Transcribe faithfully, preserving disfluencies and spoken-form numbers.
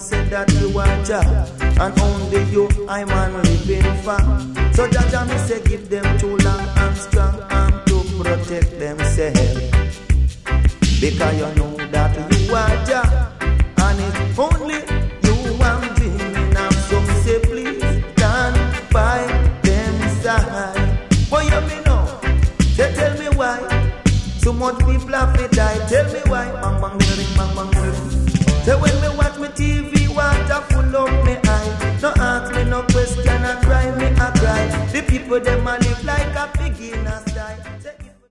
say that you are Jah, and only you I'm on living for. So Jah Jah me say give them too long and strong arm to protect themselves, because you know that you are Jah, and it's only you I'm dreaming of. So me say please stand by them side. But you me know, say tell me why so much people have to die. Tell me why. Bang bang ring, bang bang ring. Say when me